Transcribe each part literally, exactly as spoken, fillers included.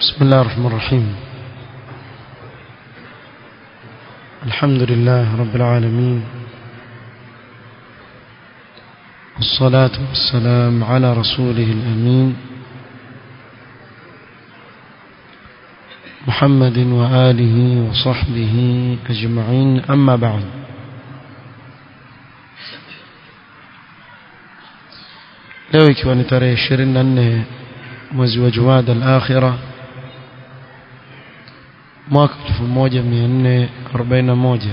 بسم الله الرحمن الرحيم. الحمد لله رب العالمين، والصلاة والسلام على رسوله الأمين محمد وآله وصحبه أجمعين، أما بعد. leo ikiwa ni tarehe ishirini na nne mwezi wa Jumada al-Akhira mwaka elfu moja mia nne arobaini na moja,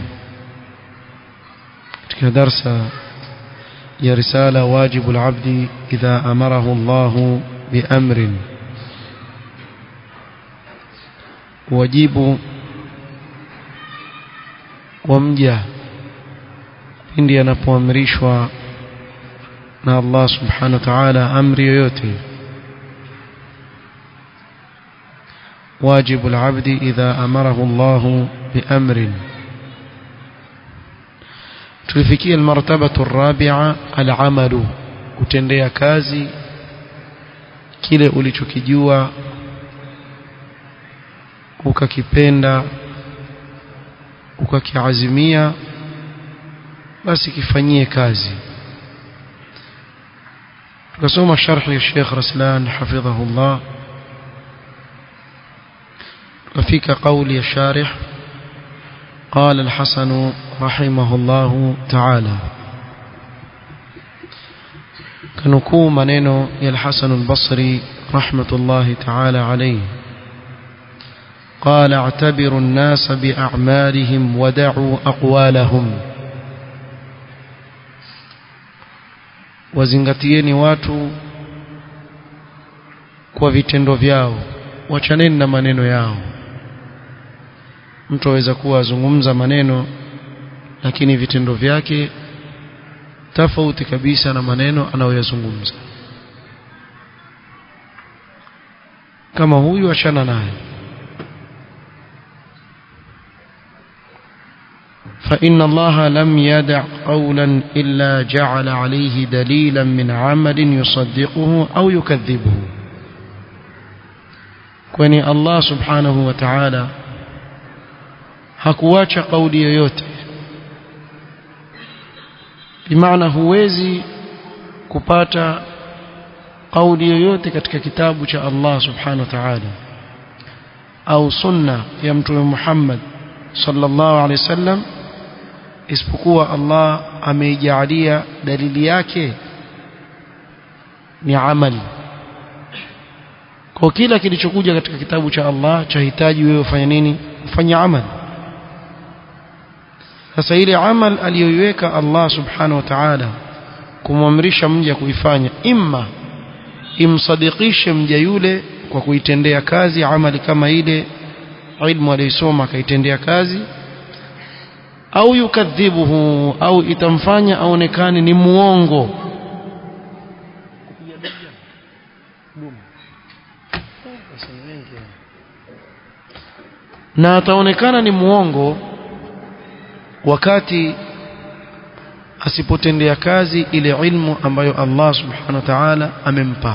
katika darsa ya risala wajibu al-abdi idha amarahu Allah bi amrin, wajibu wa mja pindi anapoamrishwa na Allah subhanahu wa ta'ala amri yoyote. واجب العبد إذا أمره الله بأمر. تلفكي المرتبة الرابعة العمل، kutendea kazi kile ulichokijua ukakipenda ukakiazimia, basi kifanyie kazi. tukasoma sharhi ya Sheikh Raslan hafidhahullah. وفيك قول الشارح قال الحسن رحمه الله تعالى، كنكو منينو يا الحسن البصري رحمة الله تعالى عليه، قال اعتبروا الناس بأعمالهم ودعوا أقوالهم. وزنغتيني watu kwa vitendo vyao, wachaneni na maneno yao. Mtu aweza kuwa azungumza maneno lakini vitendo vyake tofauti kabisa na maneno anayoyazungumza. Kama huyu achana naye. فإن الله لم يدع قولا إلا جعل عليه دليلا من عمل يصدقه أو يكذبه. kwani Allah subhanahu wa ta'ala hakuacha kauli yoyote. Bimaana huwezi kupata kauli yoyote katika kitabu cha Allah subhanahu wa ta'ala au sunna ya Mtume Muhammad sallallahu alaihi wasallam isipokuwa Allah ameijalia dalili yake ni amali. Kwa kila kilichokuja katika kitabu cha Allah chahitaji wewe ufanye nini? Ufanye amali. Sasa ile amal aliyoiweka Allah subhanahu wa ta'ala kumwamrisha mja kuifanya, imma imsadikishe mja yule kwa kuitendea kazi amali kama ile ilmu aliyosoma akaitendea kazi, au yukadhibuhu, au itamfanya aonekane ni muongo. Na ataonekana ni muongo wakati asipotendea kazi ile ilmu ambayo Allah subhanahu wa ta'ala amempa.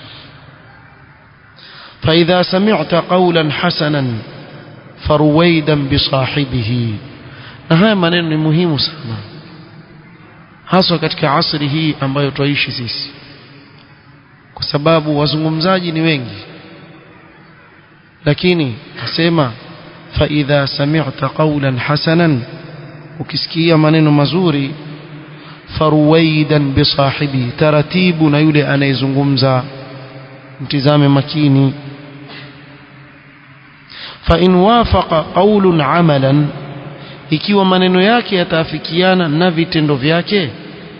فإذا سمعت قولا حسنا فرويدا بصاحبه. na haya maneno ni muhimu sana, hasa katika asri hii ambayo tuishi sisi, kwa sababu wazungumzaji ni wengi. Lakini nasema فإذا سمعت قولا حسنا, ukisikia maneno mazuri, faruwaidan bisahibi, taratibu na yule anayezungumza, mtizame makini. fa in wafaqa qawlun amalan, ikiwa maneno yake yataafikiana na vitendo vyake,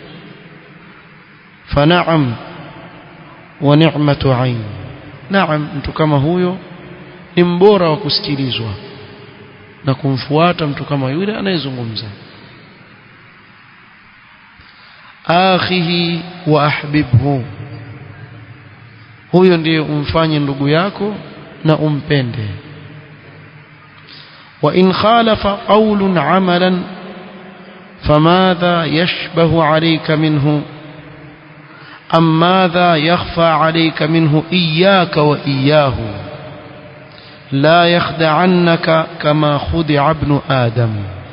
fa na'am wa ni'matu 'ain. Naam, mtu kama huyo ni mbora wa kusikilizwa na kumfuata mtu kama yule anayezungumza. akhihi wa ahbibhu, huyo ndiye umfanye ndugu yako na umpende. wa in khalafa qawlun amalan famadha yashbahu alayka minhu am madha yakhfa alayka minhu iyyaka wa iyyahu. la yakhda'annaka kama khudi'a ibn adam.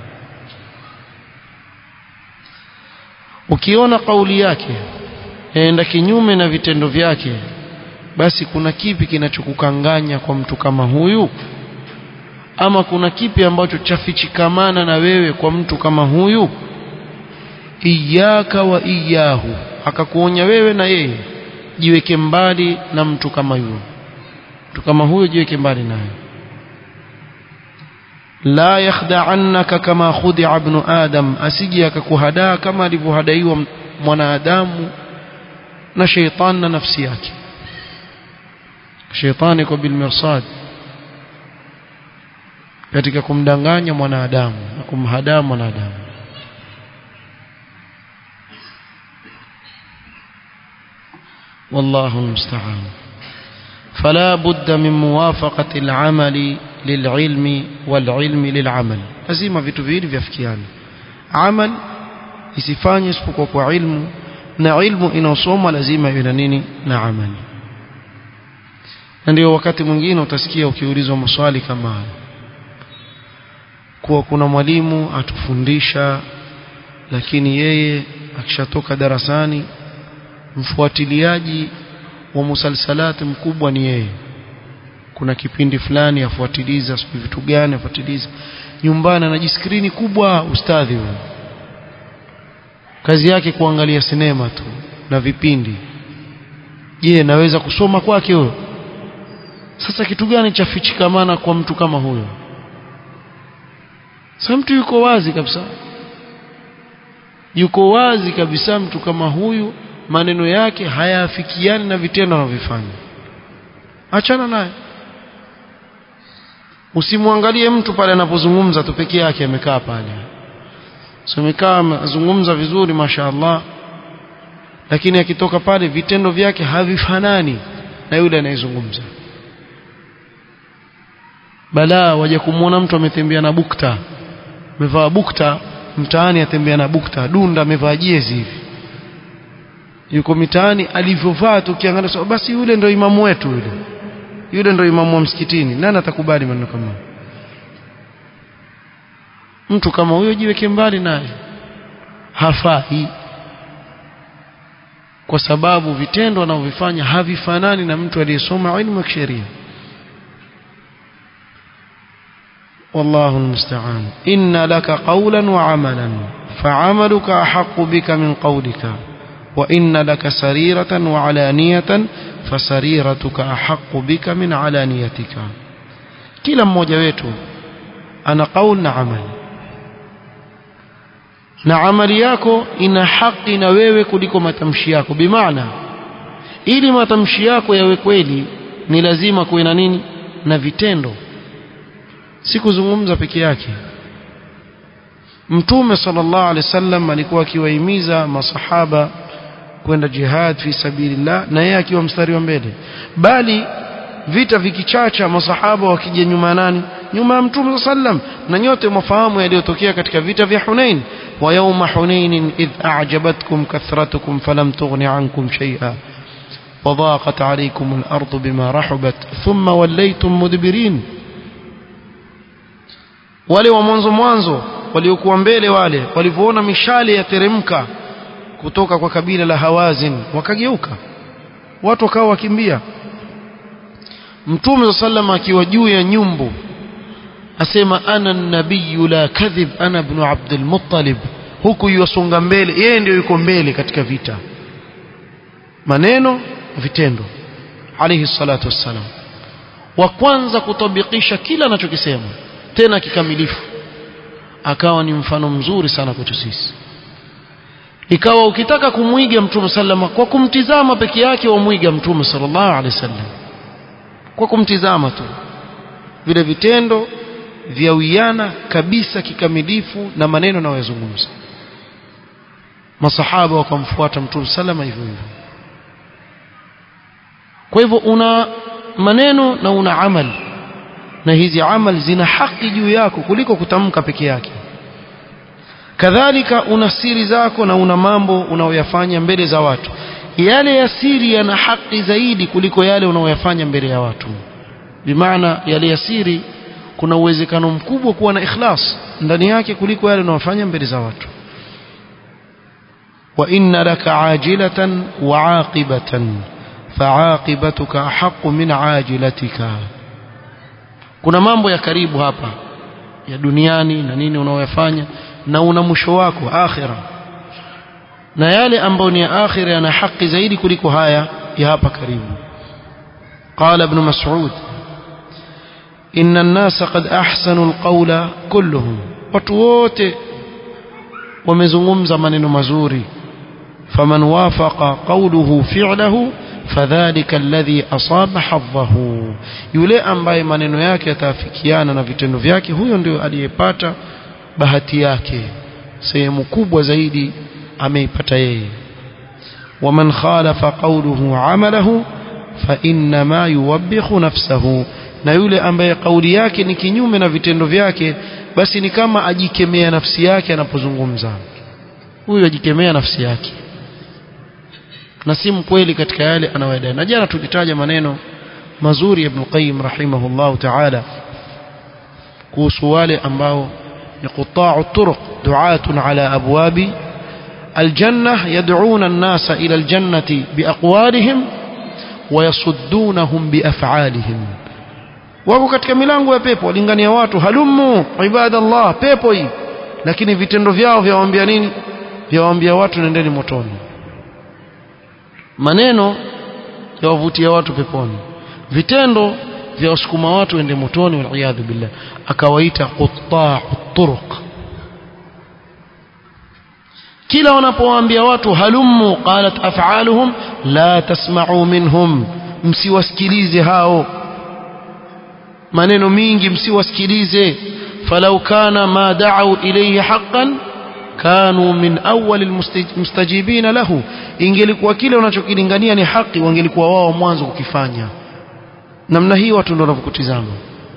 Ukiona kauli yake yaenda kinyume na vitendo vyake, basi kuna kipi kinachokukanganya kwa mtu kama huyu? Ama kuna kipi ambacho chafichikamana na wewe kwa mtu kama huyu? Iyaka wa iyahu, akakuonya wewe na yeye, jiweke mbali na mtu kama huyo. Mtu kama huyo jiweke mbali naye. La yakhda'annaka kama khudi'a ibn adam, asije akakuhadaa kama alivyohadaiwa mwanadamu na shaytan na nafsi yake. Shaytani kwa bilmirsad katika kumdanganya mwanadamu na kumhadaa mwanadamu. والله المستعان. فلا بد من موافقة العمل للعلم والعلم للعمل. lazima vitu viwili viafikiane. Amal isifanye isipokuwa kwa ilmu, na ilmu inaosoma lazima iwe na nini? Na amali. Ndio wakati mwingine utasikia ukiulizwa maswali kama haya, kuwa kuna mwalimu atufundisha, lakini yeye akishatoka darasani mfuatiliaji wa musalsalati mkubwa ni yeye. Kuna kipindi fulani afuatiliza, siku vitu gani afuatiliza, nyumbani ana jiskrini kubwa ustadhi huyo, kazi yake kuangalia sinema tu na vipindi. Je, naweza kusoma kwake huyo? Sasa kitu gani cha fichikamana kwa mtu kama huyo? Sasa mtu yuko wazi kabisa, yuko wazi kabisa mtu kama huyu maneno yake hayafikiani na vitendo anavyofanya. Achana naye. Usimwangalie mtu pale anapozungumza tu peke yake amekaa pale. So amekaa azungumza vizuri mashaallah, lakini akitoka pale vitendo vyake havifanani na yule anayezungumza. Bala waje kumuona mtu ametembea na bukta, amevaa bukta mtaani, atembea na bukta, dunda amevaa jezi hivi, yuko mitaani alivyovaa tu kiangalia, so basi yule ndio imamu wetu, yule yule ndio imamu wa msikitini. Nani atakubali maneno kama hayo? Mtu kama huyo jiweke mbali naye, hafai, kwa sababu vitendo anavyofanya havifanani na mtu aliyesoma ilmu ya sheria. والله المستعان. إن لك قولا وعملا فعملك أحق بك من قولك، وإن لك سريرة وعلانية فسريرتك أحق بك من علانيتك. kila mmoja wetu ana qaul na amali, na amali yako ina haki na wewe kuliko matamshi yako. Bimaana ili matamshi yako yawe kweli ni lazima kuwe na nini? Na vitendo, si kuzungumza peke yake. Mtume sallallahu alaihi wasallam alikuwa akiwahimiza masahaba kwenda jihad fi sabilillah, na yeye akiwa mstari wa mbele, bali vita vikichacha masahaba wakija nyuma nani? Nyuma ya Mtume sallam. Na nyote mfahamu yaliyotokea katika vita vya Hunain. Wa yawma Hunain idh a'jabatkum kathratukum falam tughni ankum shay'a wa dhaqat alaykum al-ardu bima rahabat thumma wallaytum mudbirin. Wale wa mwanzo mwanzo waliokuwa mbele, wale walivyoona mishale yateremka kutoka kwa kabila la Hawazin, wakageuka, watu wakawa wakimbia. Mtume sallam akiwa juu ya nyumbu asema, ana an-nabiyyu la kadhib ana ibn Abdul Muttalib. Huku yusonga mbele, yeye ndio yuko mbele katika vita, maneno vitendo, alayhi salatu wassalam, wa kwanza kutabikisha kila anachokisema tena kikamilifu. Akawa ni mfano mzuri sana kwetu sisi. Ikawa ukitaka kumuiga Mtume sallama kwa kumtizama peke yake, wamuiga Mtume sallallahu alaihi wasallam kwa kumtizama tu, vile vitendo vya wiana kabisa kikamilifu na maneno na wazungumza. Masahaba wakamfuata Mtume sallama hivyo hivyo. Kwa hivyo una maneno na una amali, na hizi amali zina haki juu yako kuliko kutamka peke yake. Kadhalika una siri zako na una mambo unaoyafanya mbele za watu. Yale ya siri yana haki zaidi kuliko yale unaoyafanya mbele ya watu. bimaana yale yasiri kuna uwezekano mkubwa kuwa na ikhlas ndani yake kuliko yale unayofanya mbele za watu. wa inna laka ajilatan wa aqibatan fa'aqibatuka ahqqu min ajilatika. Kuna mambo ya karibu hapa ya duniani na nini unaoyafanya na una mwisho wako akhira, na yale ambayo ni akhira yana haki zaidi kuliko haya ya hapa karibu. Qala ibn Mas'ud inna an-nasa qad ahsanu al-qawla kulluhum, watu wote wamezungumza maneno mazuri. faman wafaqa qawluhu fi'luhu fadhalika alladhi asaba hadhahu, yule ambaye maneno yake yatafikiana na vitendo vyake, huyo ndio aliyepata bahati yake, sehemu kubwa zaidi ameipata yeye. waman khalafa qawluhu amalahu fa inma yuwabbihu nafsahu, na yule ambaye kauli yake ni kinyume na vitendo vyake, basi ni kama ajikemea nafsi yake anapozungumza. Huyo ajikemea nafsi yake na si mkweli katika yale anayoyadai. Na jana tulitaja maneno mazuri ya Ibn Qayyim rahimahullah ta'ala kuhusu wale ambao ni quta'u turuq du'atun ala abwabi aljanna yad'una an-nasa ila aljannati biaqwalihim wa yasuddunahum biaf'alihim. Wako katika milango ya pepo walingania watu, halumu ibadallah, pepo hii, lakini vitendo vyao vyawaambia nini? Vyawaambia watu nendeni motoni. Maneno yawavutia watu peponi, vitendo vyawasukuma watu ende motoni, wal iyadhu billah. Akawaita qutta'u turuq. kila wanapowaambia watu halumu, qalat af'aluhum la tasma'u minhum, msiwasikilize hao, maneno mingi msiwasikilize. falau kana ma da'u ilayhi haqqan kanu min awwal almustajibina lahu, ingelikuwa kile unachokilingania ni haki, wangelikuwa wao mwanzo kukifanya. Namna hii watu ndio wanakutizama,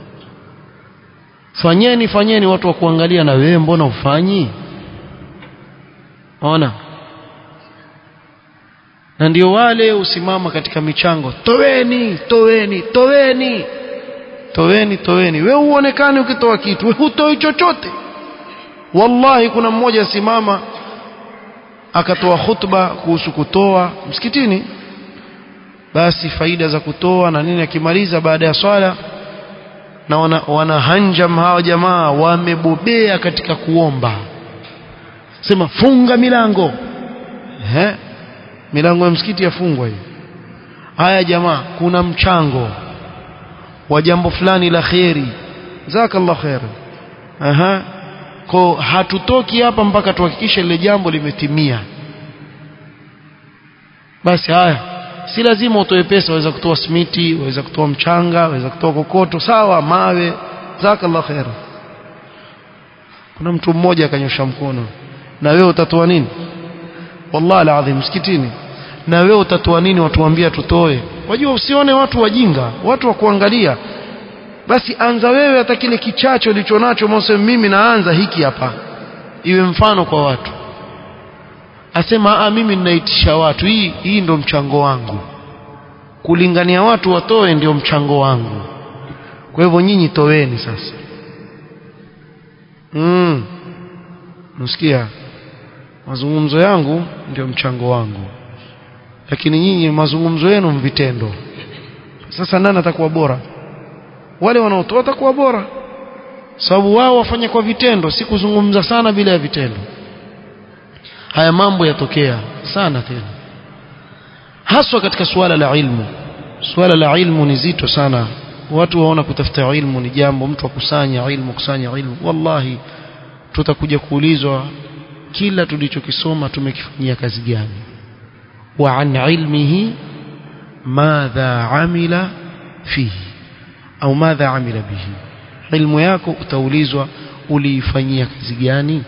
fanyeni fanyeni, watu wa kuangalia, na wewe mbona ufanyi? Ona, na ndio wale usimama katika michango, toweni toweni toweni toweni toweni, wewe uonekane ukitoa kitu, wewe hutoi chochote. Wallahi kuna mmoja simama akatoa khutba kuhusu kutoa msikitini, basi faida za kutoa na nini, akimaliza baada ya swala, na wana, wana hanjam hao jamaa wamebobea katika kuomba, sema funga milango. Ehe, milango ya msikiti yafungwa hiyo. Haya jamaa, kuna mchango wa jambo fulani la khairi, jazakallahu khair. Aha, kwa hatutoki hapa mpaka tuhakikishe lile jambo limetimia. Basi haya, si lazima utoe pesa, waweza kutoa simiti, waweza kutoa mchanga, waweza kutoa kokoto, sawa, mawe, jazakallahu khair. Kuna mtu mmoja akanyosha mkono, na wewe utatoa nini? Wallahi alazim, msikitini, na wewe utatoa nini? Watuambia tutoe. Wajua, usione watu wajinga, watu wa kuangalia. Basi anza wewe, hata kile kichacho ulicho nacho, mose mimi naanza hiki hapa, iwe mfano kwa watu. Asema ah, mimi ninaitisha watu, hii hii ndio mchango wangu, kulingania watu watoe ndio mchango wangu, kwa hivyo nyinyi toweni sasa. Mm. Msikia? Mazungumzo yangu ndio mchango wangu, lakini nyinyi mazungumzo yenu mvitendo. Sasa nani atakuwa bora? Wale wanaotoa watakuwa bora, sababu wao wafanya kwa vitendo, si kuzungumza sana bila ya vitendo. Haya mambo yatokea sana tena, haswa katika suala la ilmu. Suala la ilmu ni zito sana. Watu waona kutafuta ilmu ni jambo, mtu akusanya ilmu kusanya ilmu. Wallahi tutakuja kuulizwa kila tulichokisoma tumekifanyia kazi gani, wa an ilmihi madha amila fihi au madha amila bihi. Ilmu yako utaulizwa uliifanyia kazi gani.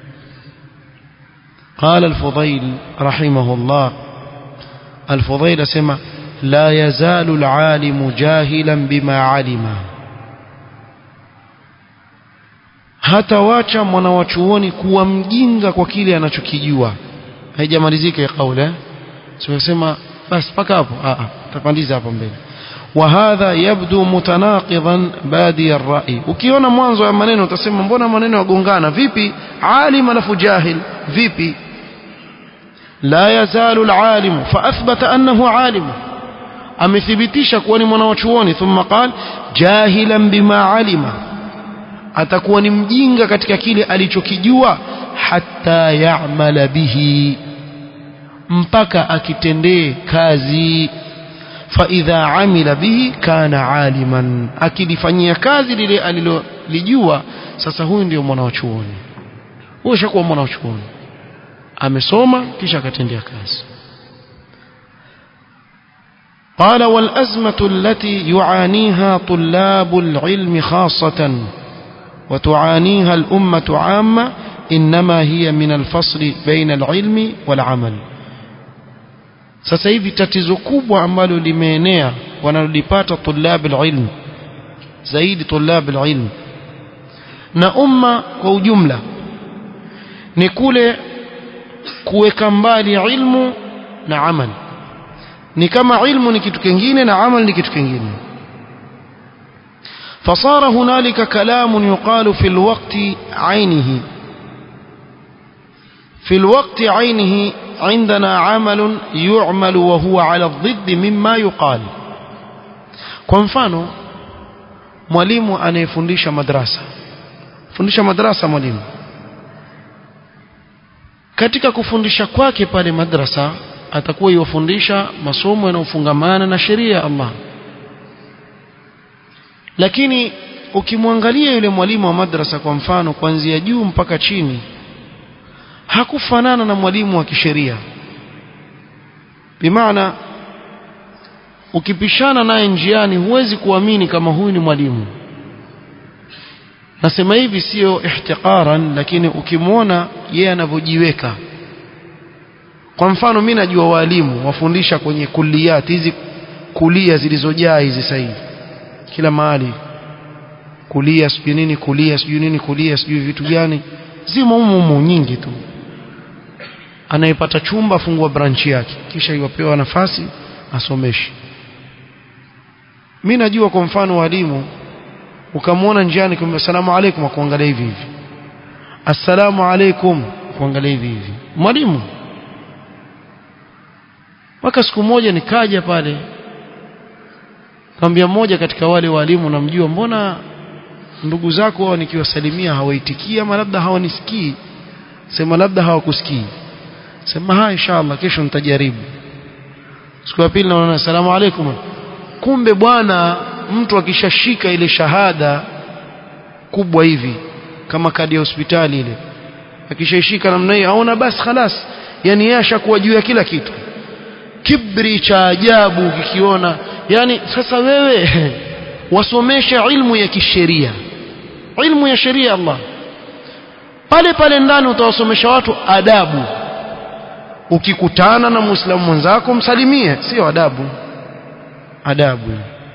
قال الفضيل رحمه الله، الفضيل سمع لا يزال العالم جاهلا بما علم، hata wacha mwanawachuoni kuwa mjinga kwa kile anachokijua. Haijamalizika ya kauli, eh sio sema basi paka hapo, a a tapandiza hapo mbele. وهذا يبدو متناقضا بادي الرأي. ukiona mwanzo ya maneno utasema mbona maneno yagongana vipi alim alafu jahil vipi لا يزال العالم فأثبت أنه عالم amethibitisha kuwa ni mwanachuoni thumma qala jahilan bima alima atakuwa ni mjinga katika kile alichokijua hatta ya'mala bihi mpaka akitendee kazi fa idha amila bihi kana aliman akilifanyia kazi lile alilolijua sasa huyu ndio mwanachuoni huyo shakuwa mwanachuoni amesoma kisha akatendea kazi. قال والأزمة التي يعانيها طلاب العلم خاصة وتعانيها الأمة عامة إنما هي من الفصل بين العلم والعمل. sasa hivi tatizo kubwa ambalo limeenea wanalipata طلاب العلم zaidi طلاب العلم na umma kwa ujumla ni kule kuweka mbali ilmu na amali. ni kama ilmu ni kitu kingine na amali ni kitu kingine. فصار هنالك كلام يقال في الوقت عينه في الوقت عينه عندنا عمل يعمل وهو على الضد مما يقال. kwa mfano mwalimu anayefundisha madrasa fundisha madrasa mwalimu katika kufundisha kwake pale madrasa atakuwa yofundisha masomo yanayofungamana na sheria ya Allah. lakini ukimwangalia yule mwalimu wa madrasa kwa mfano kuanzia juu mpaka chini hakufanana na mwalimu wa kisheria. bimaana ukipishana naye njiani huwezi kuamini kama huyu ni mwalimu. nasema hivi sio ihtiqaran lakini ukimwona yeye anavyojiweka. kwa mfano mimi najua walimu wafundisha kwenye kulliyat hizi kulia zilizojaa hizi sasa hivi kila mahali kulia sijui nini kulia sijui nini kulia sijui vitu gani zimo humu nyingi tu. anayepata chumba fungua branch yake kisha iwapewa nafasi asomeshe. mimi najua kwa mfano walimu ukamwona njiani kumbe asalamu alaykum akuangalia hivi hivi assalamu alaykum kuangalia hivi hivi mwalimu. Waka siku moja nikaja pale Kambia mmoja katika wale walimu namjua mbona ndugu zako wao nikiwasalimia hawaitikia ama labda hawanisikii. Sema labda hawakusikii. Sema ha inshallah kesho nitajaribu. Siku ya pili naona asalamu alaykum. Kumbe bwana mtu akishashika ile shahada kubwa hivi kama kadi ya hospitali ile akishashika namna hiyo aona basi خلاص yani yeye ashakuwa juu ya kila kitu. Kibri cha ajabu kikiona yani sasa wewe wasomesha ilmu ya kisheria ilmu ya sheria Allah pale pale ndani utawasomesha watu adabu. Ukikutana na muislamu mwenzako msalimie sio adabu adabu.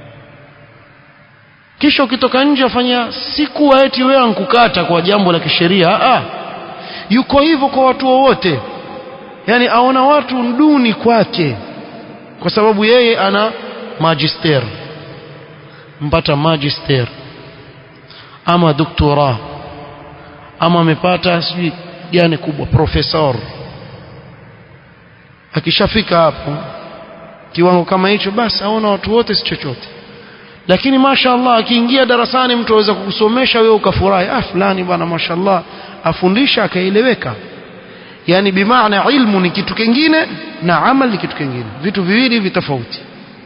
Kisha ukitoka nje afanya siku eti wewe ankukata kwa jambo la kisheria. Ah yuko hivyo kwa watu wote. Yani aona watu nduni kwake kwa sababu yeye ana magister mpata magister ama doktora ama amepata sijui gani kubwa professor. Akishafika hapo kiwango kama hicho basi aona watu wote si chochote. Lakini mashaallah akiingia darasani mtu aweza kukusomesha wewe ukafurahi ah fulani bwana mashaallah afundisha akaeleweka. Yani bimaana ilmu ni kitu kingine na amal ni kitu kingine vitu viwili vitofauti.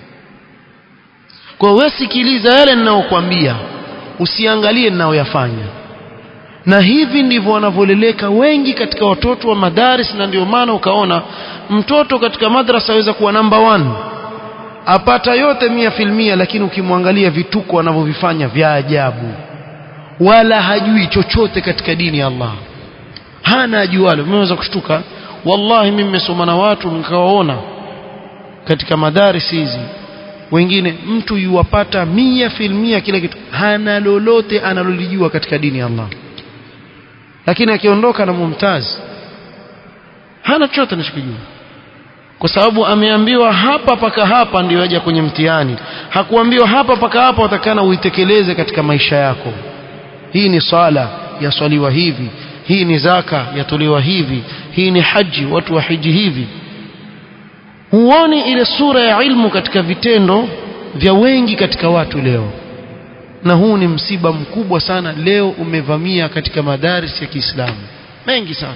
Kwa wewe sikiliza yale ninayokuambia usiangalie ninayoyafanya. Na hivi ndivyo wanavyoleleka wengi katika watoto wa madaris. Na ndio maana ukaona mtoto katika madrasa aweza kuwa number one apata yote mia filmia lakini ukimwangalia vituko anavyovifanya vya ajabu wala hajui chochote katika dini ya Allah. Hana ajualo. Mmeweza kushtuka wallahi mimi nimesoma na watu nikawaona katika madaris hizi wengine mtu yuwapata mia filmia kila kitu hana lolote analolijua katika dini ya Allah. Lakini akiondoka na mumtaz hana chochote anachokijua kwa sababu ameambiwa hapa paka hapa ndio aje kwenye mtihani. hakuambiwa hapa paka hapa utakana uitekeleze katika maisha yako. Hii ni sala yaswaliwa hivi, hii ni zaka yatolewa hivi, hii ni haji watu wa hiji hivi. Huoni ile sura ya ilmu katika vitendo vya wengi katika watu leo. Na huu ni msiba mkubwa sana leo umevamia katika madaris ya Kiislamu mengi sana.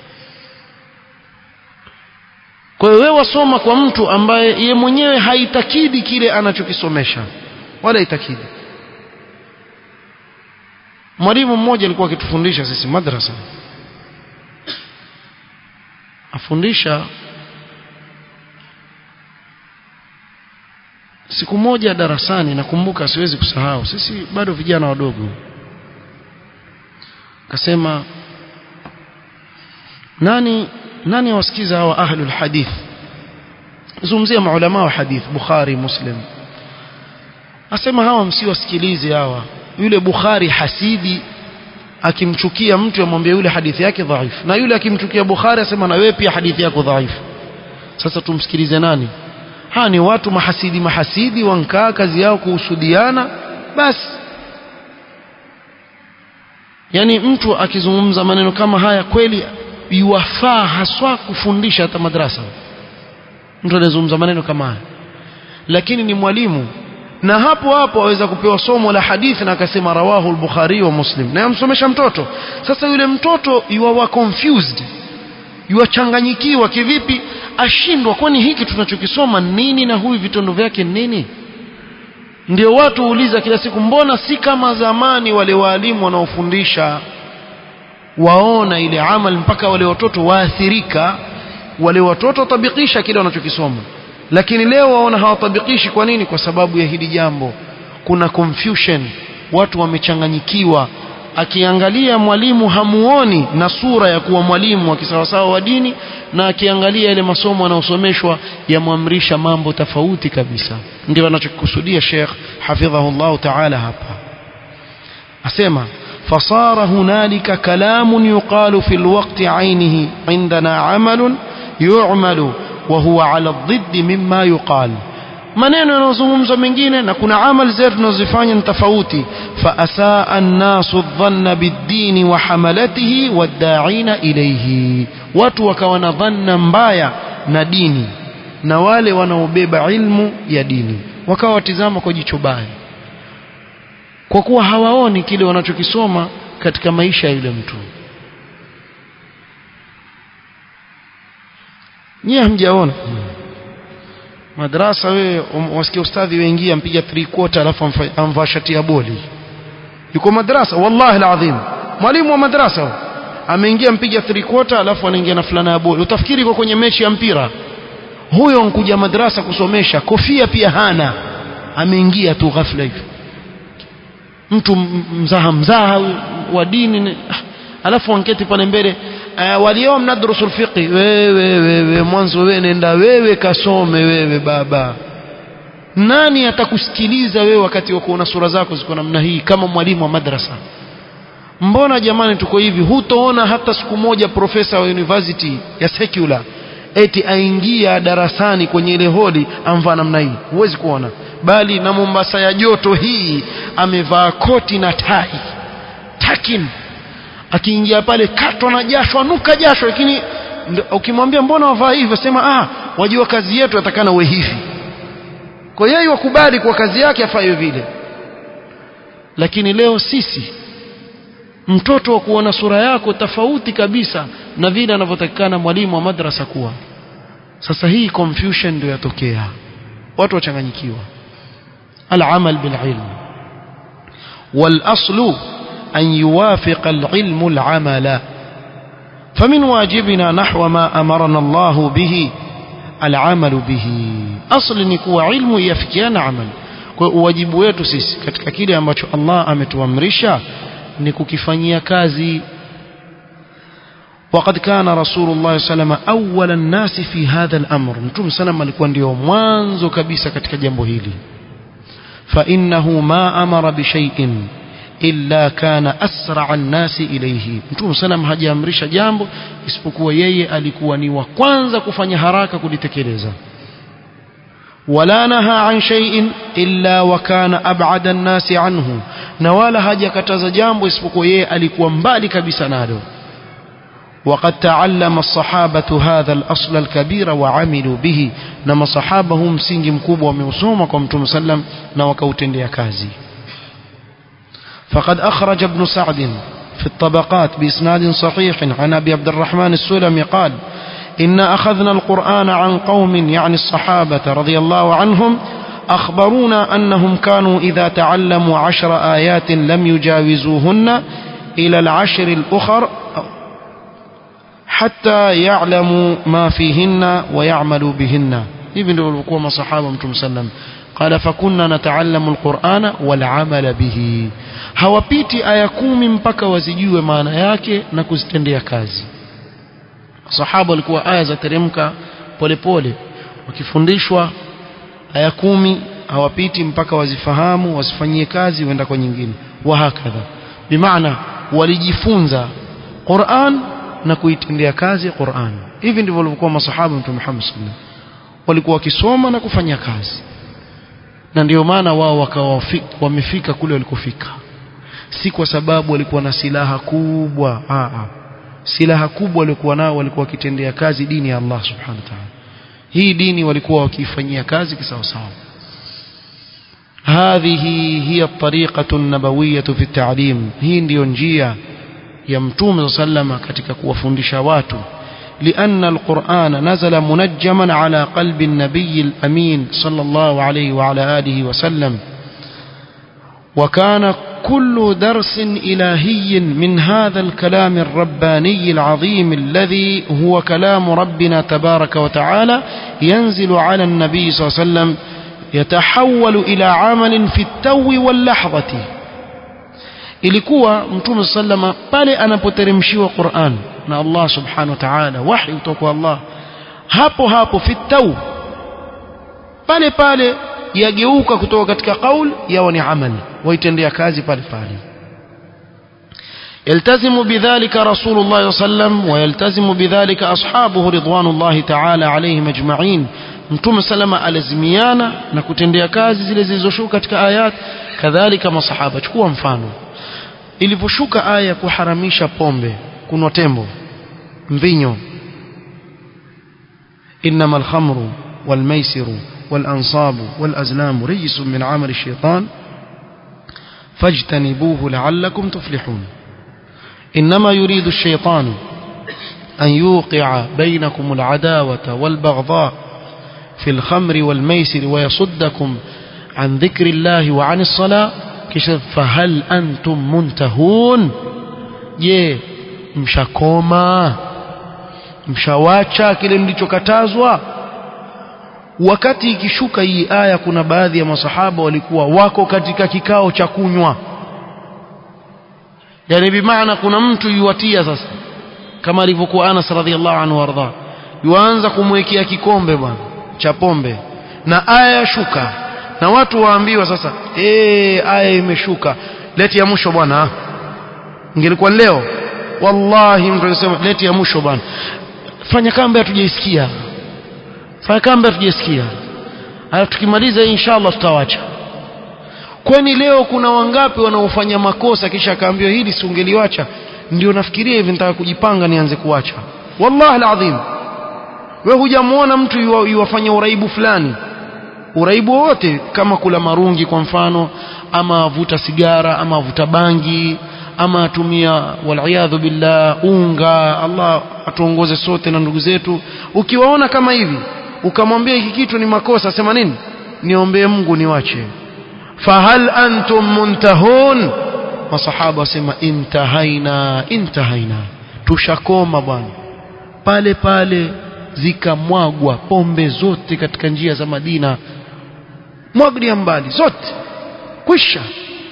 Kwa hiyo wewe wasoma kwa mtu ambaye yeye mwenyewe haitakidi kile anachokisomesha wala haitakidi. Mwalimu mmoja alikuwa akitufundisha sisi madrasa, afundisha. Siku moja darasani, nakumbuka siwezi kusahau, sisi bado vijana wadogo, akasema nani nani wasikiza hawa ahlul hadith, zungumzia maulama wa hadith Bukhari Muslim. Asema hawa msiwasikilize hawa, yule Bukhari hasidi, akimchukia mtu amwambia yule hadithi yake dhaifu, na yule akimchukia Bukhari asema na wewe pia hadithi yako dhaifu. Sasa tumsikilize nani? Hawa ni watu mahasidi mahasidi, wankaa kazi yao kuhusudiana basi. Yani mtu akizungumza maneno kama haya kweli yuwafaa haswa kufundisha hata madrasa. Mtu anazungumza maneno kama haya, lakini ni mwalimu, na hapo hapo aweza kupewa somo la hadithi na akasema rawahu al-Bukhari wa Muslim, na yamsomesha mtoto. Sasa yule mtoto yuwa confused, yuwachanganyikiwa kivipi, ashindwa kwani hiki tunachokisoma nini na huyu vitendo vyake nini? Ndio watu uuliza kila siku, mbona si kama zamani wale walimu wanaofundisha waona ile amal mpaka wale watoto waathirika, wale watoto tabikisha kile wanachokisoma, lakini leo waona hawatabikishi. Kwa nini? Kwa sababu ya hili jambo, kuna confusion, watu wamechanganyikiwa. Akiangalia mwalimu hamuoni na sura ya kuwa mwalimu wa kisawasawa wa dini, na akiangalia ile masomo yanayosomeshwa yamwamrisha mambo tofauti kabisa. Ndio anachokusudia Sheikh hafidhahullah ta'ala hapa. Asema fasara hunalika kalamun yuqalu fil waqti ainihi indana amalun yu'malu wa huwa ala dhiddi mimma yuqal. Maneno yanayozungumzwa mengine na kuna amali zetu tunazofanya ni tofauti. Fa asaa an-nasu adh-dhanna bid-din wa hamalatihi wad-da'ina ilayhi, watu wakawa na dhanna mbaya na dini na wale wanaobeba ilmu ya dini wakawa watizama kwa jicho baya, kwa kuwa hawaoni kile wanachokisoma katika maisha ya yule mtu. Nyie hamjaona madrasa? Wewe wasikia ustadhi waingia mpiga three quarter alafu amvaa shati ya boli, yuko madrasa. Wallahi alazim, mwalimu wa madrasa ameingia mpiga three quarter alafu anaingia na fulana ya boli, utafikiri yuko kwenye mechi ya mpira. Huyo nkuja madrasa kusomesha, kofia pia hana, ameingia tu ghafla hivi, mtu mzaha mzaha wa dini, alafu anketi pale mbele. Uh, walio mnadrusu alfiqh, wewe wewe mwanzo wewe nenda wewe kasome wewe baba. Nani atakusikiliza wewe wakati wako na sura zako ziko namna hii kama mwalimu wa madrasa? Mbona jamani tuko hivi? Hutoona hata siku moja profesa wa university ya secular eti aingia darasani kwenye ile holi amvaa namna hii, huwezi kuona. Bali na Mombasa ya joto hii amevaa koti na tai takin, akiingia pale katwa na jasho, anuka jasho, lakini ukimwambia mbona wavaa hivi sema ah, wajua kazi yetu yatakana uwe hivi. Kwa yeye wakubali kwa kazi yake afaye vile. Lakini leo sisi, mtoto wa kuona sura yako tofauti kabisa na vile anavyotakikana mwalimu wa madrasa kuwa. Sasa hii confusion ndio yatokea, watu wachanganyikiwa. Al-amal bil-ilm wal-aslu أن يوافق العلم العمل، فمن واجبنا نحو ما أمرنا الله به العمل به. أصل نكو علم يفكيان عمل، واجب wetu sisi katika kile ambacho Allah ametuamrisha ni kukifanyia kazi. وقد كان رسول الله صلى الله عليه وسلم أول الناس في هذا الأمر، Mtume sallam alikuwa ndio mwanzo kabisa katika jambo hili. فإنه ما أمر بشيء illa kana asra an-nasi ilayhi. Mtume sallam hajaamrisha jambo isipokuwa yeye alikuwa ni wa kwanza kufanya haraka kulitekeleza. wala naha an shay'in illa wa kana ab'ada an-nas anhu, na wala hajakataza jambo isipokuwa yeye alikuwa mbali kabisa nalo. وقد تعلم الصحابة هذا الأصل الكبير وعملوا به، نما صحابة هم msingi mkubwa wameusoma kwa Mtume sallam na wakautendea kazi. فقد أخرج ابن سعد في الطبقات بإسناد صحيح عن أبي عبد الرحمن السلمي قال: إن أخذنا القرآن عن قوم يعني الصحابة رضي الله عنهم أخبرونا أنهم كانوا إذا تعلموا عشر آيات لم يجاوزوهن إلى العشر الأخر حتى يعلموا ما فيهن ويعملوا بهن. ابن الوقوم صحابة متى مسلم قال: فكنا نتعلم القرآن والعمل به. hawapiti aya kumi mpaka wazijue maana yake na kuzitendea kazi. Sahaba walikuwa aya za teremka polepole, wakifundishwa aya kumi hawapiti mpaka wazifahamu, wasifanyie kazi, wenda kwa nyingine. Wa hakadha, bimaana walijifunza Qur'an na kuitendea kazi Qur'an. Hivi ndivyo walikuwa masahaba Mtume Muhammad sallallahu alaihi wasallam, walikuwa wakisoma na kufanya kazi, na ndio maana wao wakawa wamefika kule walikofika. Si kwa sababu walikuwa na silaha kubwa, a a silaha kubwa walikuwa nao, walikuwa wakitendea kazi dini ya Allah subhanahu wa ta'ala. Hii dini walikuwa wakifanyia kazi kisawa sawa. Hadhihi hiya at-tariqatu an-nabawiyyah fi at-ta'lim, hii ndio njia ya Mtume sallama katika kuwafundisha watu. لأن القرآن نزل منجما على قلب النبي الأمين صلى الله عليه وعلى آله وسلم، وكان كل درس إلهي من هذا الكلام الرباني العظيم الذي هو كلام ربنا تبارك وتعالى ينزل على النبي صلى الله عليه وسلم يتحول إلى عمل في التو واللحظة. ilikuwa Mtume sallama pale anapoteremshiwa Qur'an na Allah subhanahu wa ta'ala, wahi kutoka Allah, hapo hapo fitau, pale pale yageuka kutoka katika qaul yawe ni amali, waitendea kazi pale pale. يلتزم بذلك رسول الله صلى الله عليه وسلم ويلتزم بذلك أصحابه رضوان الله تعالى عليهم أجمعين. Mtume sallama alazimiana na kutendea kazi zile zilizoshuka katika ayat, kadhalika masahaba. Chukua mfano, iliposhuka aya kuharamisha pombe, kunwa tembo, mvinyo, إنما الخمر والميسر والأنصاب والأزلام رجس من عمل الشيطان فاجتنبوه لعلكم تفلحون. إنما يريد الشيطان أن يوقع بينكم العداوة والبغضاء في الخمر والميسر ويصدكم عن ذكر الله وعن الصلاة فهل أنتم منتهون. je mshakoma, mshawacha kile mlichokatazwa? Wakati ikishuka hii aya, kuna baadhi ya masahaba walikuwa wako katika kikao cha kunywa, yani bimaana kuna mtu yuwatia sasa, kama alivyokuwa Anas radhiallahu anhu warda, yuanza kumwekea kikombe bwana cha pombe, na aya shuka, na watu waambiwa sasa, eh aya imeshuka, leti ya mwisho bwana. Ingelikuwa leo wallahi mtu angesema leti ya mwisho bwana, fanya kama hatujaisikia, fanya kama hatujaisikia, alafu tukimaliza inshallah tutawacha. Kwani leo kuna wangapi wanaofanya makosa kisha kaambiwa hili si ungeliacha? Ndio nafikiria hivi, nitaka kujipanga nianze kuacha. Wallahi alazim, wewe hujamuona mtu yuwafanya uraibu fulani, uraibu wote, kama kula marungi kwa mfano, ama vuta sigara, ama vuta bangi, ama atumia wal billah unga, Allah atuongoze sote na ndugu zetu. Ukiwaona kama hivi ukamwambia hiki kitu ni makosa, sema nini? Niombee Mungu niwache. Fahal antum muntahun? Masahaba wasema intahaina, intahaina, tushakoma bwana. Pale pale zikamwagwa pombe zote katika njia za Madina, mwaglia mbali zote, kwisha.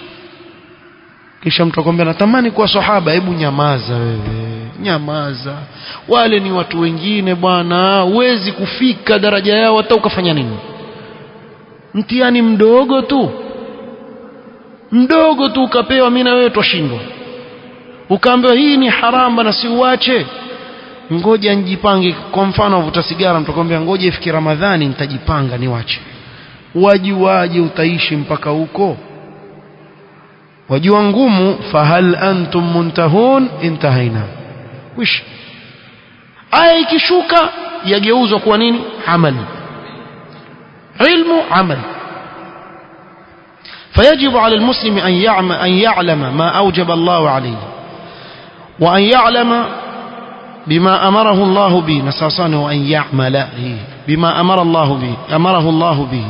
Kisha mtu akwambia natamani kuwa sahaba. Hebu nyamaza wewe, nyamaza. Wale ni watu wengine bwana, huwezi kufika daraja yao hata ukafanya nini. Mtihani mdogo tu, mdogo tu ukapewa, mimi na wewe twashindwa. Ukaambiwa hii ni haramba na si uache, ngoja njipange. Kwa mfano uvuta sigara, mtu akwambia ngoja ifike Ramadhani nitajipanga niwache. wajuaje utaishi mpaka huko? Wajua ngumu, fahal antum muntahun, intahaina. Wish aya ikishuka yageuzwa kwa nini? Amali. ilmu amal. فيجب على المسلم أن يعلم, أن يعلم ما أوجب الله عليه وأن يعلم بما أمره الله به نساسانه وأن يعمل بما أمر الله به أمره الله به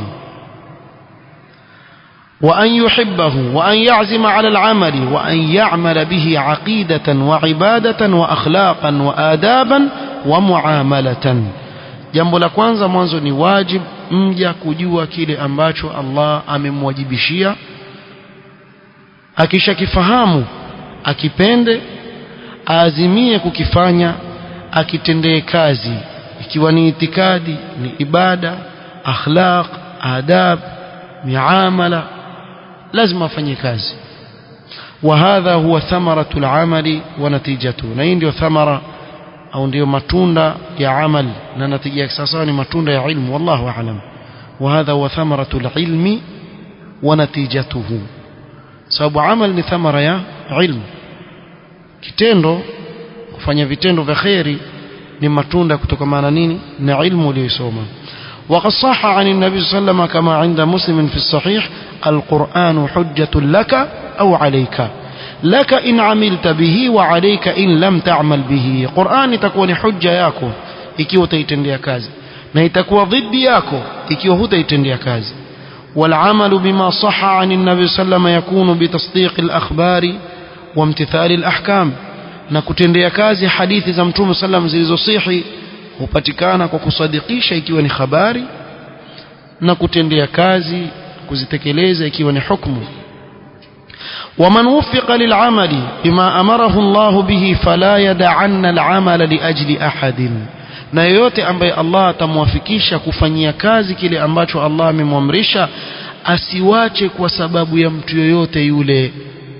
وأن يحبه وأن يعزم على العمل وأن يعمل به عقيدة وعبادة وأخلاقا وآدابا ومعاملة. jambo la kwanza mwanzo ni wajib mja kujua kile ambacho Allah amemwajibishia, akishakifahamu akipende, aazimie kukifanya, akitendee kazi, ikiwa ni itikadi, ni ibada, akhlaq, adab, miamala, lazima afanye kazi. وهذا هو ثمرة العمل ونتيجته. na hii ndio thamara au ndio matunda ya amal na natija yake sasa ni matunda ya ilmu. wallahu a'lam. وهذا هو ثمرة العلم ونتيجته. sababu amal ni thamara ya ilmu. kitendo, kufanya vitendo vya khairi ni matunda kutokana nini? na ilmu uliyosoma. وقد صح عن النبي صلى الله عليه وسلم كما عند مسلم في الصحيح: القرآن حجة لك أو عليك، لك إن عملت به وعليك إن لم تعمل به. قرآن تكون حجة yako ikiwa utaitendea kazi, na itakuwa dhidi yako ikiwa hutaitendea kazi. والعمل بما صح عن النبي صلى الله عليه وسلم يكون بتصديق الأخبار وامتثال الأحكام. na kutendea kazi hadithi za Mtume sallam zilizosihi hupatikana kwa kusadikisha ikiwa ni habari, na kutendea kazi kuzitekeleza ikiwa ni hukumu. ومن وفق للعمل بما أمره الله به فلا يدعن العمل لأجل أحد. na yoyote ambaye Allah atamwafikisha kufanyia kazi kile ambacho Allah amemwamrisha, asiwache kwa sababu ya mtu yoyote yule.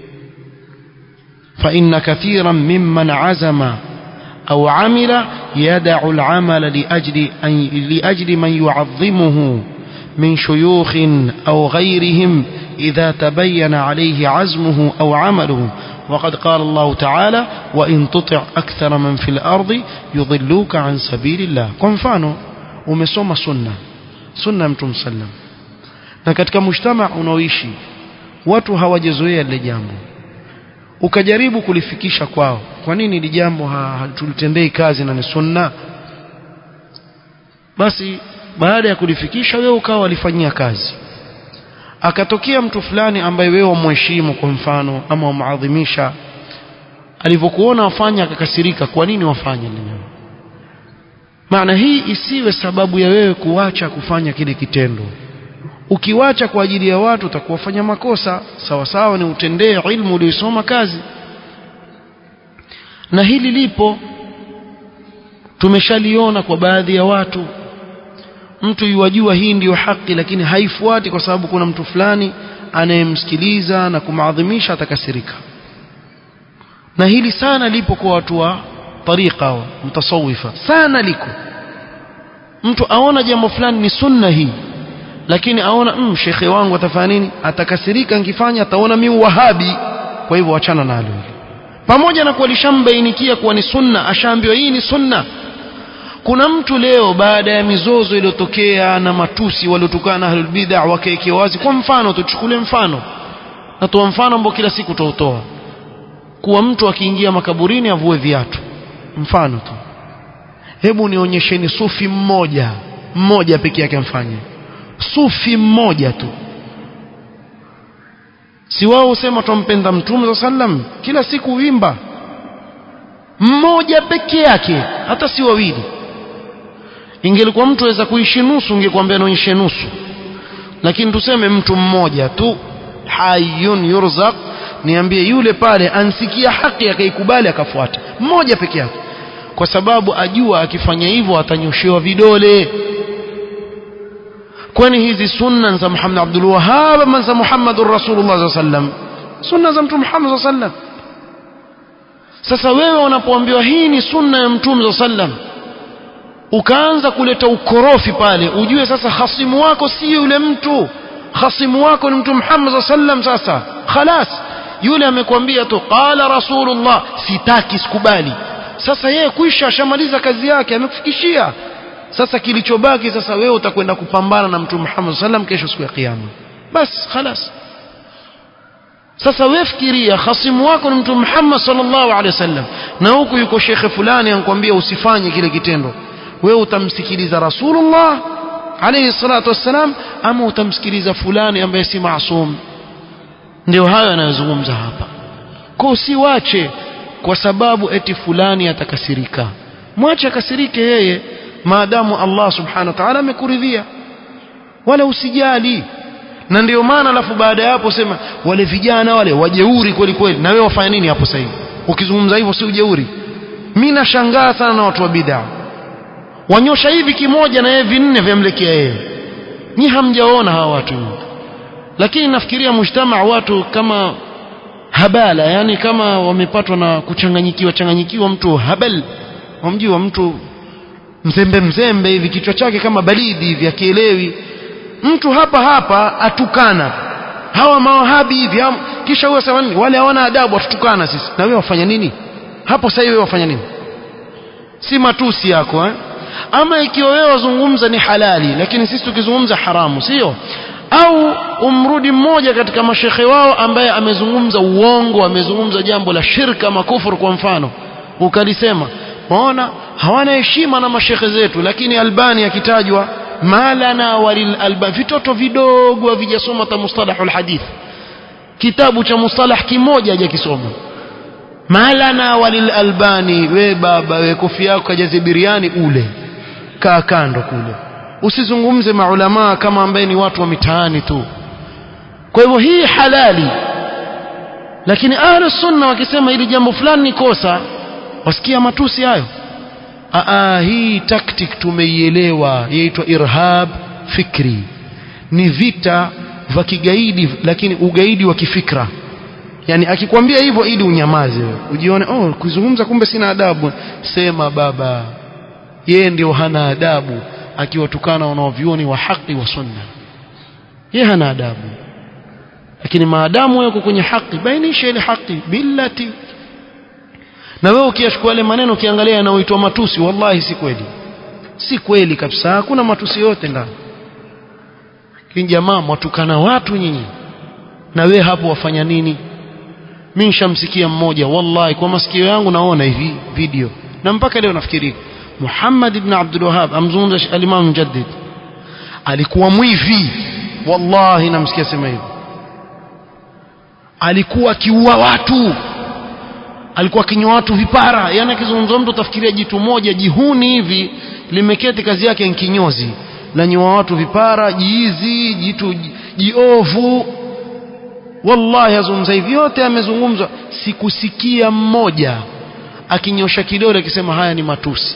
فإن كثيرا ممن عزم أو عمل يدع العمل لأجل, لأجل من يعظمه من شيوخ أو غيرهم إذا تبين عليه عزمه أو عمله. وقد قال الله تعالى: وإن تطع أكثر من في الأرض يضلوك عن سبيل الله. kwa mfano umesoma sunna sunna Mtume sallam, na katika mujtama unaoishi watu hawajazoea lile jambo, ukajaribu kulifikisha kwao, kwa nini hili jambo hatulitendei kazi na ni sunna? Basi baada ya kulifikisha wewe ukawa walifanyia kazi, akatokea mtu fulani ambaye wewe umheshimu kwa mfano ama umuadhimisha, alivyokuona wafanya akakasirika, kwa nini wafanya nini? maana hii isiwe sababu ya wewe kuacha kufanya kile kitendo. Ukiwacha kwa ajili ya watu utakuwa fanya makosa. sawa sawa ni utendee ilmu uliyosoma kazi. na hili lipo, tumeshaliona kwa baadhi ya watu. mtu yuwajua hii ndiyo haki, lakini haifuati kwa sababu kuna mtu fulani anayemsikiliza na kumaadhimisha, atakasirika. na hili sana lipo kwa watu wa tariqa wa mtasawifa, sana liko. mtu aona jambo fulani ni sunna hii, lakini aona mm, shekhe wangu atafanya nini, atakasirika nikifanya, ataona mimi wahabi, kwa hivyo achana nalo. pamoja na kuwa lishambainikia kuwa ni sunna, ashaambiwa hii ni sunna. kuna mtu leo baada ya mizozo iliyotokea na matusi waliotokana na ahlul bid'ah wakaekea wazi. kwa mfano tuchukulie mfano, na toa mfano ambao kila siku tutautoa, kuwa mtu akiingia makaburini avue viatu, mfano tu. hebu nionyesheni sufi mmoja mmoja pekee yake mfanye, sufi mmoja tu. si wao usema tumpenda Mtume sallam, kila siku uimba, mmoja pekee yake, hata si wawili. ingelikuwa mtu aweza kuishi nusu, ungekwambia anaonyeshe nusu, lakini tuseme mtu mmoja tu, hayyun yurzaq, niambie yule pale ansikia haki akaikubali akafuata, mmoja pekee yake, kwa sababu ajua akifanya hivyo atanyoshewa vidole. kwani hizi sunna za Muhammad Abdul Wahhab ama za Muhammadur Rasulullah sallam? sunna za Mtume Muhammad sallam. sasa wewe unapoambiwa hii ni sunna ya Mtume sallam, ukaanza kuleta ukorofi pale, ujue sasa khasimu wako si yule mtu, khasimu wako ni mtu Muhammad sallam. Sasa khalas, yule amekwambia tu qala rasulullah, sitaki, sikubali. Sasa yeye kwisha ashamaliza kazi yake, amekufikishia. Sasa kilichobaki sasa wewe utakwenda kupambana na mtu Muhammad sallam kesho siku ya kiyama, bas khalas. Sasa wewe fikiria, khasimu wako ni mtu Muhammad sallallahu alaihi wasallam, na huku yuko shekhe fulani anakuambia usifanye kile kitendo. Wewe utamsikiliza Rasulullah alayhi salatu wassalam ama utamsikiliza fulani ambaye si maasum? Ndio hayo anayozungumza hapa. Kwa usiwache kwa sababu eti fulani atakasirika, mwache akasirike yeye, maadamu Allah subhanahu wa ta'ala amekuridhia, wala usijali. Na ndio maana alafu baada ya hapo sema wale vijana wale wajeuri kweli kweli. Na wewe wafanya nini hapo sasa? Ukizungumza hivyo si ujeuri? Mimi nashangaa sana na watu wa bid'a, wanyosha hivi kimoja na yeye vinne vyamlekea yeye. Ni hamjaona hawa watu. Lakini nafikiria mujtamaa watu kama habala, yani kama wamepatwa na kuchanganyikiwa changanyikiwa. Mtu habal, wamjua mtu mzembe mzembe hivi, kichwa chake kama balidi hivi, akielewi. Mtu hapa hapa atukana hawa mawahabi hivi, kisha huyo sema nini? Wale hawana adabu, watutukana sisi. Na wewe wafanya nini hapo sasa? Wewe wafanya nini? Si matusi yako eh? Ama ikiwa wewe wazungumza ni halali, lakini sisi tukizungumza haramu, sio? Au umrudi mmoja katika mashekhe wao ambaye amezungumza uongo, amezungumza jambo la shirka ama kufuru kwa mfano, ukalisema waona hawana heshima na mashekhe zetu. Lakini Albani akitajwa, malana walil alba, vitoto vidogo havijasoma ta mustalahul hadith, kitabu cha mustalah kimoja hajakisoma. Malana walil albani, we baba we kofi yako kajaze biriani ule, kaa kando kule, usizungumze maulama kama ambaye ni watu wa mitaani tu. Kwa hivyo hii halali, lakini ahlus sunna wakisema ili jambo fulani ni kosa, wasikia matusi hayo. Aa, hii tactic tumeielewa, yaitwa irhab fikri, ni vita vya kigaidi, lakini ugaidi wa kifikra. Yani akikwambia hivyo ili unyamaze wewe, ujione oh kuzungumza kumbe sina adabu. Sema baba, yeye ndio hana adabu akiwatukana wanaovioni wa haki wa sunna, yeye hana adabu. Lakini maadamu yuko kwenye haki, bainisha ile haki billati. Na wewe ukiyachukua ile maneno ukiangalia yanayoitwa matusi, wallahi si kweli, si kweli kabisa, hakuna matusi yote ndani. Kin jamaa mwatukana watu nyinyi, na wewe hapo wafanya nini? Mimi nishamsikia mmoja, wallahi kwa masikio yangu naona hivi video, na mpaka leo nafikiri Muhammad ibn Abdul Wahhab amzungumza al-Imam Mujaddid, alikuwa mwivi, wallahi namsikia sema hivyo. Alikuwa kiua watu, alikuwa kinywa watu vipara. Yani akizungumza mtu utafikiria jitu moja jihuni hivi limeketi kazi yake ni kinyozi, la nywa watu vipara, jiizi, jitu jiovu. Wallahi azungumza hivi, yote amezungumzwa, sikusikia mmoja akinyosha kidole akisema haya ni matusi,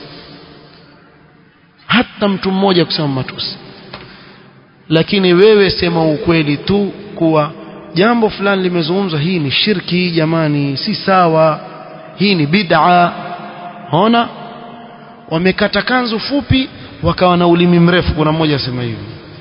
hata mtu mmoja kusema matusi. Lakini wewe sema ukweli tu kuwa jambo fulani limezungumzwa, hii ni shirki jamani, si sawa, hii ni bid'a. Ona wamekata kanzu fupi wakawa na ulimi mrefu. Kuna mmoja asema hivi,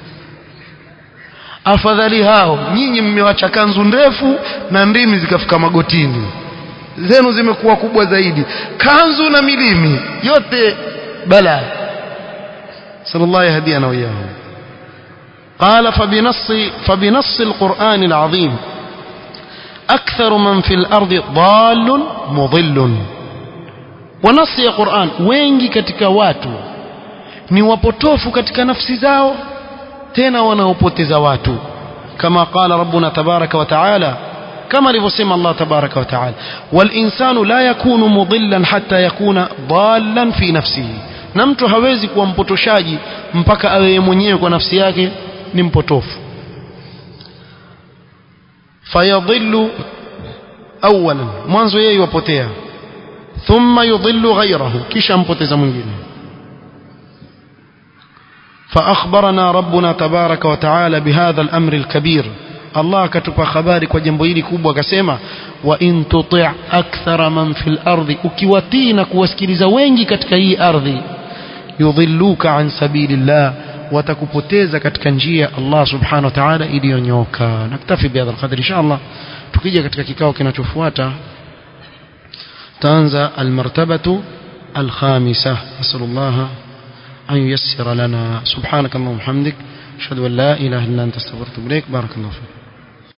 afadhali hao nyinyi mmewacha kanzu ndefu na ndimi zikafika magotini, zenu zimekuwa kubwa zaidi, kanzu na milimi yote bala. sallallahu yahdiana wa iyyahu. قال فبنص فبنص القرآن العظيم أكثر من في الأرض ضال مضل. ونص القرآن wengi katika watu ni wapotofu katika nafsi zao, tena wanaopoteza watu. kama qala rabbuna tabaraka wa taala, kama alivyosema Allah tabaraka wa taala, wal insanu la yakunu mudillan hatta yakuna dallan fi nafsihi. Na mtu hawezi kuwa mpotoshaji mpaka awe mwenyewe kwa nafsi yake ni mpotofu. fayadhillu awalan, mwanzo yeye wapotea, thumma yudhillu ghayrahu, kisha mpoteza mwingine. فأخبرنا ربنا تبارك وتعالى بهذا الأمر الكبير. الله كتب خباري kwa jambo hili kubwa, akasema wa in tuti' akthara man fil ardi, ukiwatina kuwasikiliza wengi katika hii ardhi, yudhilluka an sabilillah watakupoteza katika njia Allah subhanahu wa ta'ala iliyonyoka. Naktafi bihadha alqadr inshallah. Tukija katika kikao kinachofuata taanza almartabatu alkhamisah. Nasallallahu an yuyassira lana. Subhanakallahumma wa bihamdik ashhadu an la ilaha illa anta astaghfiruka wa atubu ilaik. Barakallahu fik.